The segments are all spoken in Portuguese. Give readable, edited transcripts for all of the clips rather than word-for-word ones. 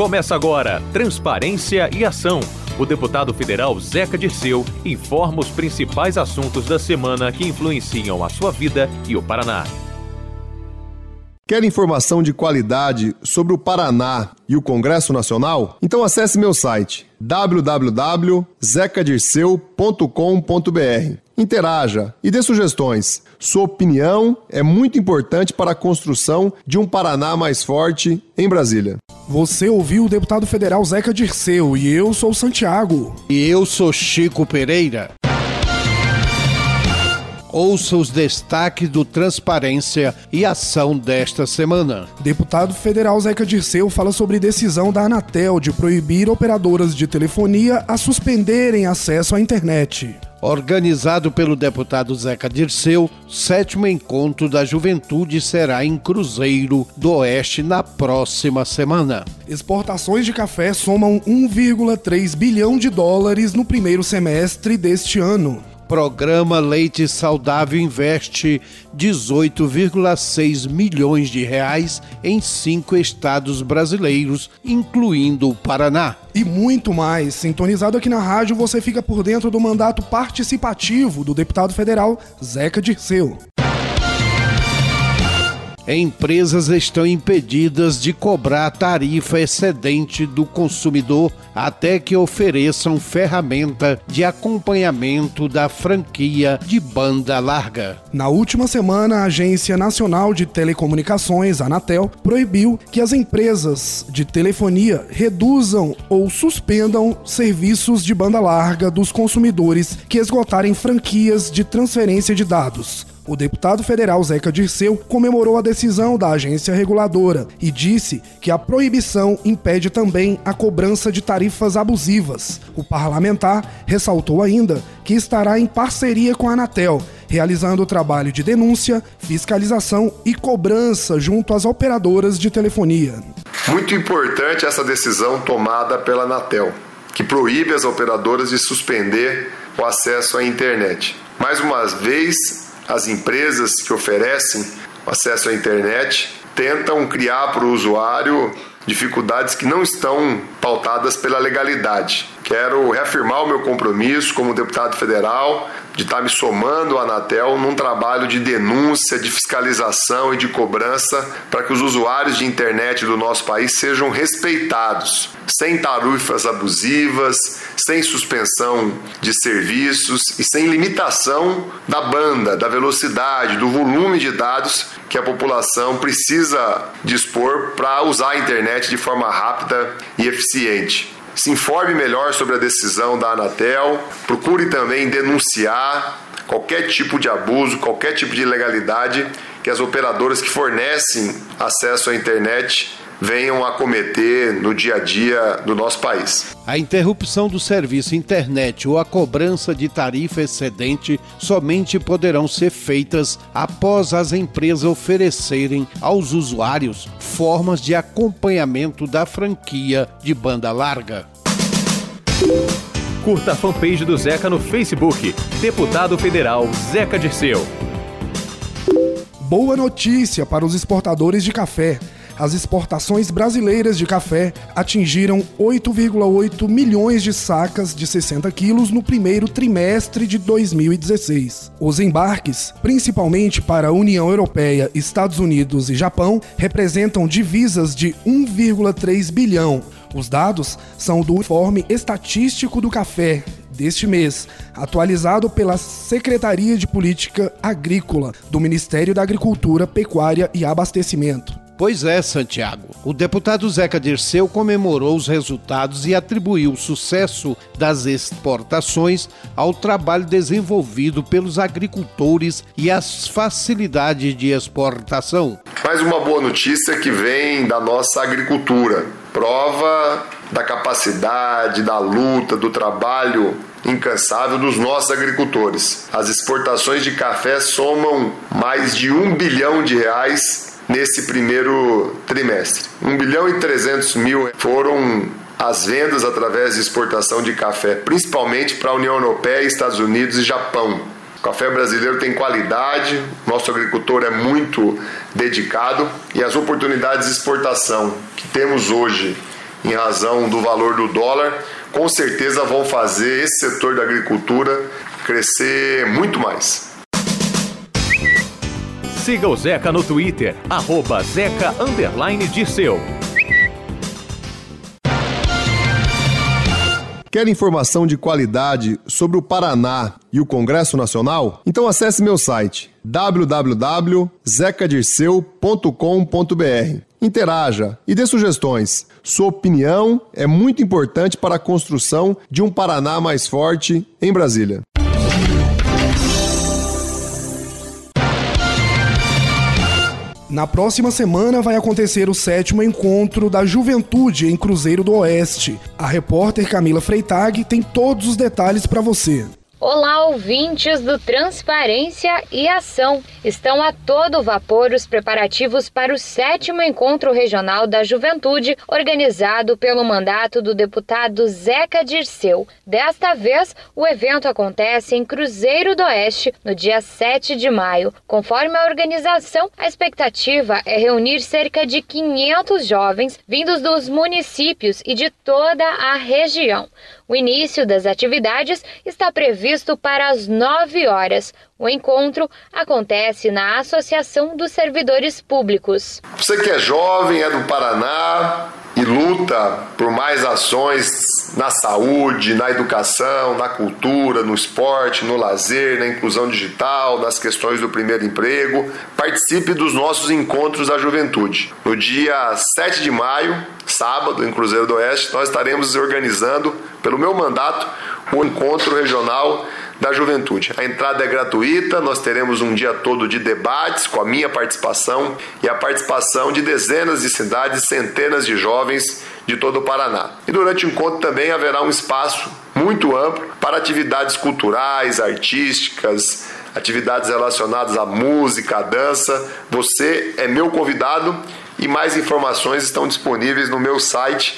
Começa agora, Transparência e Ação. O deputado federal Zeca Dirceu informa os principais assuntos da semana que influenciam a sua vida e o Paraná. Quer informação de qualidade sobre o Paraná e o Congresso Nacional? Então acesse meu site www.zecadirceu.com.br. Interaja e dê sugestões. Sua opinião é muito importante para a construção de um Paraná mais forte em Brasília. Você ouviu o deputado federal Zeca Dirceu e eu sou Santiago. E eu sou Chico Pereira. Ouça os destaques do Transparência e Ação desta semana. Deputado federal Zeca Dirceu fala sobre decisão da Anatel de proibir operadoras de telefonia a suspenderem acesso à internet. Organizado pelo deputado Zeca Dirceu, 7º Encontro da Juventude será em Cruzeiro do Oeste na próxima semana. Exportações de café somam 1,3 bilhão de dólares no primeiro semestre deste ano. Programa Leite Saudável investe 18,6 milhões de reais em 5 estados brasileiros, incluindo o Paraná. E muito mais. Sintonizado aqui na rádio, você fica por dentro do mandato participativo do deputado federal Zeca Dirceu. Empresas estão impedidas de cobrar tarifa excedente do consumidor até que ofereçam ferramenta de acompanhamento da franquia de banda larga. Na última semana, a Agência Nacional de Telecomunicações, Anatel, proibiu que as empresas de telefonia reduzam ou suspendam serviços de banda larga dos consumidores que esgotarem franquias de transferência de dados. O deputado federal Zeca Dirceu comemorou a decisão da agência reguladora e disse que a proibição impede também a cobrança de tarifas abusivas. O parlamentar ressaltou ainda que estará em parceria com a Anatel, realizando o trabalho de denúncia, fiscalização e cobrança junto às operadoras de telefonia. Muito importante essa decisão tomada pela Anatel, que proíbe as operadoras de suspender o acesso à internet. Mais uma vez, as empresas que oferecem acesso à internet tentam criar para o usuário dificuldades que não estão pautadas pela legalidade. Quero reafirmar o meu compromisso como deputado federal de estar me somando à Anatel num trabalho de denúncia, de fiscalização e de cobrança para que os usuários de internet do nosso país sejam respeitados, sem tarifas abusivas, sem suspensão de serviços e sem limitação da banda, da velocidade, do volume de dados que a população precisa dispor para usar a internet de forma rápida e eficiente. Se informe melhor sobre a decisão da Anatel, procure também denunciar qualquer tipo de abuso, qualquer tipo de ilegalidade que as operadoras que fornecem acesso à internet venham a cometer no dia a dia do nosso país. A interrupção do serviço internet ou a cobrança de tarifa excedente somente poderão ser feitas após as empresas oferecerem aos usuários formas de acompanhamento da franquia de banda larga. Curta a fanpage do Zeca no Facebook, Deputado Federal Zeca Dirceu. Boa notícia para os exportadores de café. As exportações brasileiras de café atingiram 8,8 milhões de sacas de 60 quilos no primeiro trimestre de 2016. Os embarques, principalmente para a União Europeia, Estados Unidos e Japão, representam divisas de 1,3 bilhão. Os dados são do Informe Estatístico do Café deste mês, atualizado pela Secretaria de Política Agrícola do Ministério da Agricultura, Pecuária e Abastecimento. Pois é, Santiago. O deputado Zeca Dirceu comemorou os resultados e atribuiu o sucesso das exportações ao trabalho desenvolvido pelos agricultores e às facilidades de exportação. Mais uma boa notícia que vem da nossa agricultura. Prova da capacidade, da luta, do trabalho incansável dos nossos agricultores. As exportações de café somam mais de 1 bilhão de reais nesse primeiro trimestre. 1 bilhão e 300 mil foram as vendas através de exportação de café, principalmente para a União Europeia, Estados Unidos e Japão. O café brasileiro tem qualidade, nosso agricultor é muito dedicado e as oportunidades de exportação que temos hoje em razão do valor do dólar, com certeza vão fazer esse setor da agricultura crescer muito mais. Siga o Zeca no Twitter, @Zeca_Dirceu. Quer informação de qualidade sobre o Paraná e o Congresso Nacional? Então acesse meu site www.zecadirceu.com.br. Interaja e dê sugestões. Sua opinião é muito importante para a construção de um Paraná mais forte em Brasília. Na próxima semana vai acontecer o 7º Encontro da Juventude em Cruzeiro do Oeste. A repórter Camila Freitag tem todos os detalhes para você. Olá, ouvintes do Transparência e Ação. Estão a todo vapor os preparativos para o 7º Encontro Regional da Juventude, organizado pelo mandato do deputado Zeca Dirceu. Desta vez, o evento acontece em Cruzeiro do Oeste, no dia 7 de maio. Conforme a organização, a expectativa é reunir cerca de 500 jovens vindos dos municípios e de toda a região. O início das atividades está previsto para as 9 horas. O encontro acontece na Associação dos Servidores Públicos. Você que é jovem, é do Paraná e luta por mais ações na saúde, na educação, na cultura, no esporte, no lazer, na inclusão digital, nas questões do primeiro emprego, participe dos nossos encontros da juventude. No dia 7 de maio, sábado, em Cruzeiro do Oeste, nós estaremos organizando, pelo meu mandato, o Encontro Regional da Juventude. A entrada é gratuita, nós teremos um dia todo de debates com a minha participação e a participação de dezenas de cidades, centenas de jovens de todo o Paraná. E durante o encontro também haverá um espaço muito amplo para atividades culturais, artísticas, atividades relacionadas à música, à dança. Você é meu convidado e mais informações estão disponíveis no meu site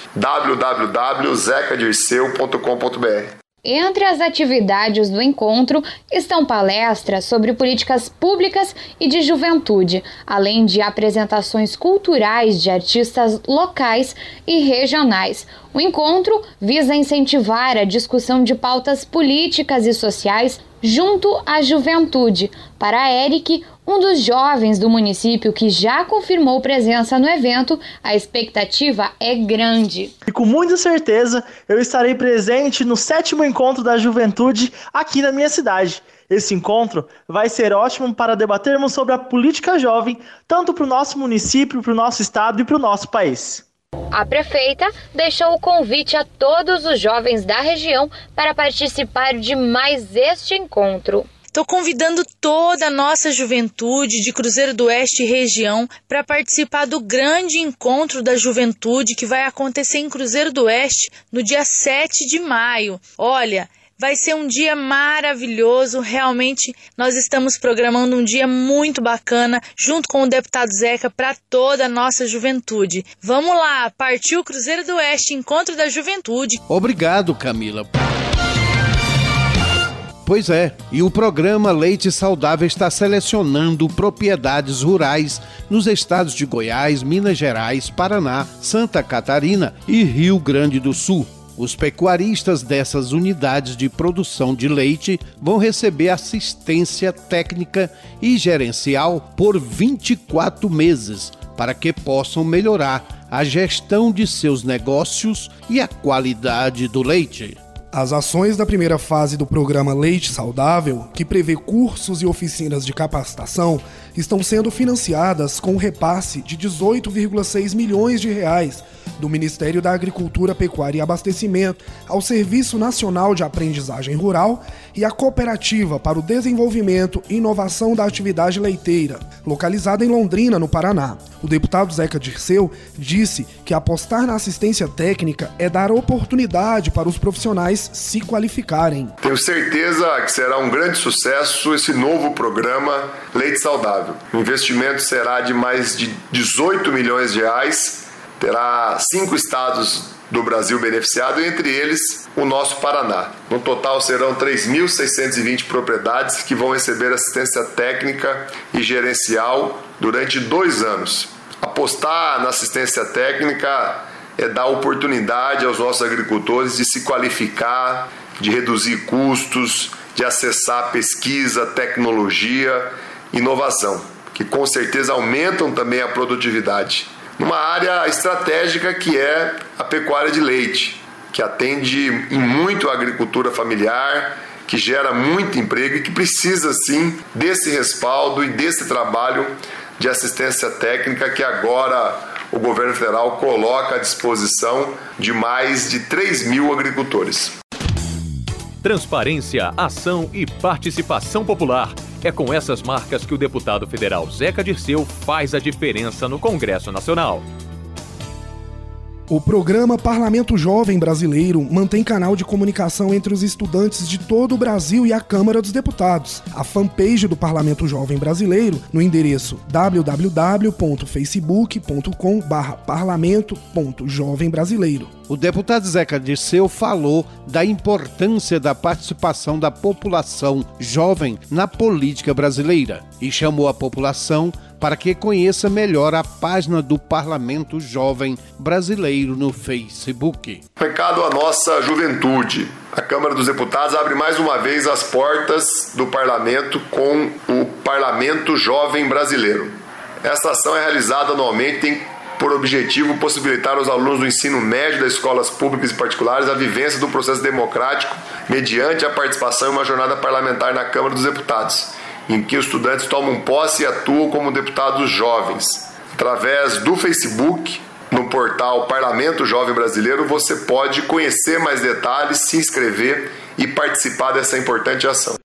www.zecadirceu.com.br. Entre as atividades do encontro estão palestras sobre políticas públicas e de juventude, além de apresentações culturais de artistas locais e regionais. O encontro visa incentivar a discussão de pautas políticas e sociais junto à juventude. Para Eric, um dos jovens do município que já confirmou presença no evento, a expectativa é grande. E com muita certeza eu estarei presente no 7º Encontro da Juventude aqui na minha cidade. Esse encontro vai ser ótimo para debatermos sobre a política jovem, tanto para o nosso município, para o nosso estado e para o nosso país. A prefeita deixou o convite a todos os jovens da região para participar de mais este encontro. Estou convidando toda a nossa juventude de Cruzeiro do Oeste e região para participar do grande encontro da juventude que vai acontecer em Cruzeiro do Oeste no dia 7 de maio. Olha, vai ser um dia maravilhoso, realmente nós estamos programando um dia muito bacana junto com o deputado Zeca para toda a nossa juventude. Vamos lá, partiu Cruzeiro do Oeste, Encontro da Juventude. Obrigado, Camila. Pois é, e o programa Leite Saudável está selecionando propriedades rurais nos estados de Goiás, Minas Gerais, Paraná, Santa Catarina e Rio Grande do Sul. Os pecuaristas dessas unidades de produção de leite vão receber assistência técnica e gerencial por 24 meses, para que possam melhorar a gestão de seus negócios e a qualidade do leite. As ações da primeira fase do programa Leite Saudável, que prevê cursos e oficinas de capacitação, estão sendo financiadas com um repasse de 18,6 milhões de reais do Ministério da Agricultura, Pecuária e Abastecimento ao Serviço Nacional de Aprendizagem Rural e à Cooperativa para o Desenvolvimento e Inovação da Atividade Leiteira, localizada em Londrina, no Paraná. O deputado Zeca Dirceu disse que apostar na assistência técnica é dar oportunidade para os profissionais se qualificarem. Tenho certeza que será um grande sucesso esse novo programa Leite Saudável. O investimento será de mais de 18 milhões de reais, terá 5 estados do Brasil beneficiados, entre eles o nosso Paraná. No total serão 3.620 propriedades que vão receber assistência técnica e gerencial durante 2 anos. Apostar na assistência técnica é dar oportunidade aos nossos agricultores de se qualificar, de reduzir custos, de acessar pesquisa, tecnologia, inovação, que com certeza aumentam também a produtividade. Numa área estratégica que é a pecuária de leite, que atende em muito a agricultura familiar, que gera muito emprego e que precisa sim desse respaldo e desse trabalho de assistência técnica que agora o governo federal coloca à disposição de mais de 3.000 agricultores. Transparência, ação e participação popular. É com essas marcas que o deputado federal Zeca Dirceu faz a diferença no Congresso Nacional. O programa Parlamento Jovem Brasileiro mantém canal de comunicação entre os estudantes de todo o Brasil e a Câmara dos Deputados. A fanpage do Parlamento Jovem Brasileiro, no endereço www.facebook.com/parlamento.jovembrasileiro. O deputado Zeca Dirceu falou da importância da participação da população jovem na política brasileira e chamou a população para que conheça melhor a página do Parlamento Jovem Brasileiro no Facebook. Recado à nossa juventude. A Câmara dos Deputados abre mais uma vez as portas do Parlamento com o Parlamento Jovem Brasileiro. Esta ação é realizada anualmente e tem por objetivo possibilitar aos alunos do ensino médio das escolas públicas e particulares a vivência do processo democrático mediante a participação em uma jornada parlamentar na Câmara dos Deputados, em que os estudantes tomam posse e atuam como deputados jovens. Através do Facebook, no portal Parlamento Jovem Brasileiro, você pode conhecer mais detalhes, se inscrever e participar dessa importante ação.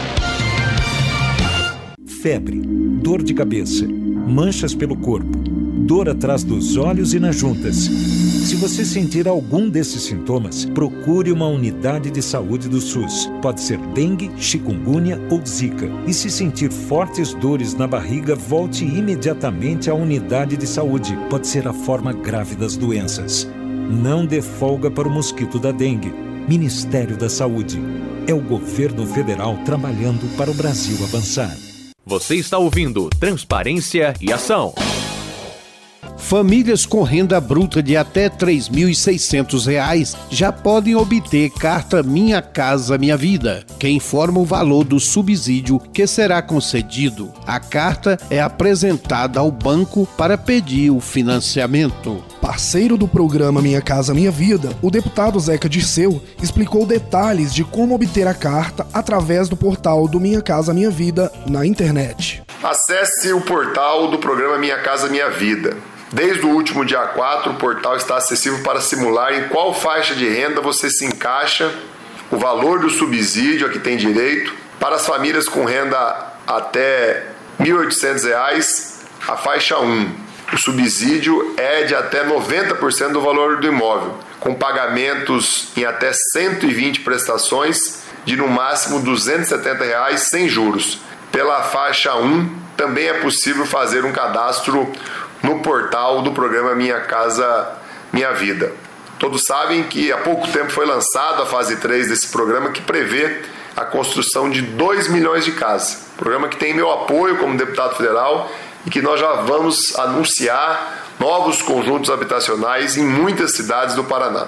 Febre, dor de cabeça, manchas pelo corpo, dor atrás dos olhos e nas juntas. Se você sentir algum desses sintomas, procure uma unidade de saúde do SUS. Pode ser dengue, chikungunya ou zika. E se sentir fortes dores na barriga, volte imediatamente à unidade de saúde. Pode ser a forma grave das doenças. Não dê folga para o mosquito da dengue. Ministério da Saúde. É o governo federal trabalhando para o Brasil avançar. Você está ouvindo Transparência e Ação. Famílias com renda bruta de até R$ 3.600 já podem obter carta Minha Casa Minha Vida, que informa o valor do subsídio que será concedido. A carta é apresentada ao banco para pedir o financiamento. Parceiro do programa Minha Casa Minha Vida, o deputado Zeca Dirceu explicou detalhes de como obter a carta através do portal do Minha Casa Minha Vida na internet. Acesse o portal do programa Minha Casa Minha Vida. Desde o último dia 4, o portal está acessível para simular em qual faixa de renda você se encaixa, o valor do subsídio a que tem direito. Para as famílias com renda até R$ 1.800, a faixa 1. O subsídio é de até 90% do valor do imóvel, com pagamentos em até 120 prestações de no máximo R$ 270 sem juros. Pela faixa 1, também é possível fazer um cadastro no portal do programa Minha Casa Minha Vida. Todos sabem que há pouco tempo foi lançada a fase 3 desse programa, que prevê a construção de 2 milhões de casas. Programa que tem meu apoio como deputado federal e que nós já vamos anunciar novos conjuntos habitacionais em muitas cidades do Paraná.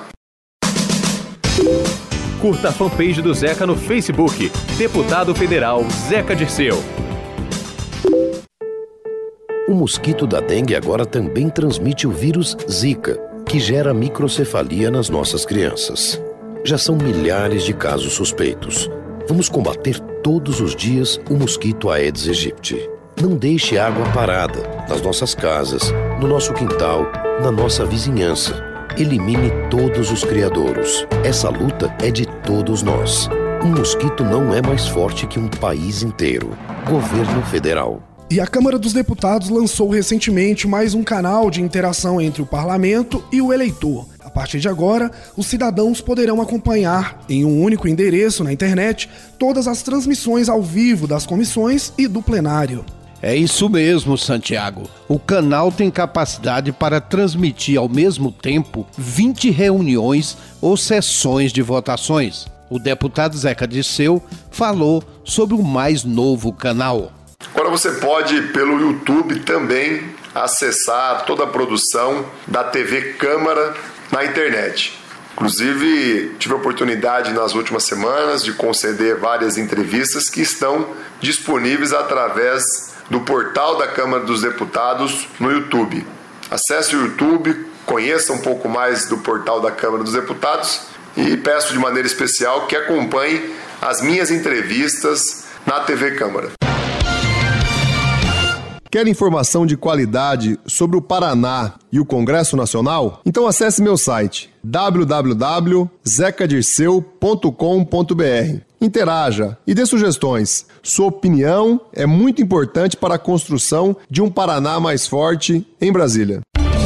Curta a fanpage do Zeca no Facebook, Deputado Federal Zeca Dirceu. O mosquito da dengue agora também transmite o vírus Zika, que gera microcefalia nas nossas crianças. Já são milhares de casos suspeitos. Vamos combater todos os dias o mosquito Aedes aegypti. Não deixe água parada nas nossas casas, no nosso quintal, na nossa vizinhança. Elimine todos os criadouros. Essa luta é de todos nós. Um mosquito não é mais forte que um país inteiro. Governo Federal. E a Câmara dos Deputados lançou recentemente mais um canal de interação entre o parlamento e o eleitor. A partir de agora, os cidadãos poderão acompanhar, em um único endereço na internet, todas as transmissões ao vivo das comissões e do plenário. É isso mesmo, Santiago. O canal tem capacidade para transmitir ao mesmo tempo 20 reuniões ou sessões de votações. O deputado Zeca Dirceu falou sobre o mais novo canal. Agora você pode, pelo YouTube, também acessar toda a produção da TV Câmara na internet. Inclusive, tive a oportunidade nas últimas semanas de conceder várias entrevistas que estão disponíveis através do portal da Câmara dos Deputados no YouTube. Acesse o YouTube, conheça um pouco mais do portal da Câmara dos Deputados e peço de maneira especial que acompanhe as minhas entrevistas na TV Câmara. Quer informação de qualidade sobre o Paraná e o Congresso Nacional? Então acesse meu site www.zecadirceu.com.br. Interaja e dê sugestões. Sua opinião é muito importante para a construção de um Paraná mais forte em Brasília.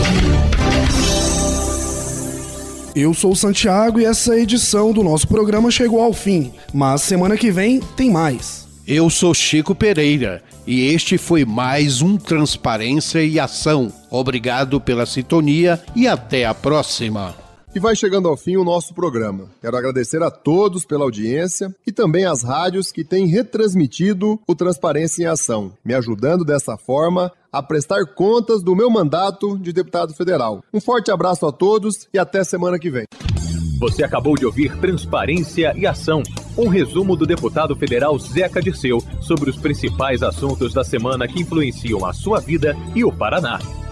Eu sou o Santiago e essa edição do nosso programa chegou ao fim, mas semana que vem tem mais. Eu sou Chico Pereira e este foi mais um Transparência e Ação. Obrigado pela sintonia e até a próxima. E vai chegando ao fim o nosso programa. Quero agradecer a todos pela audiência e também às rádios que têm retransmitido o Transparência em Ação, me ajudando dessa forma a prestar contas do meu mandato de deputado federal. Um forte abraço a todos e até semana que vem. Você acabou de ouvir Transparência e Ação, um resumo do deputado federal Zeca Dirceu sobre os principais assuntos da semana que influenciam a sua vida e o Paraná.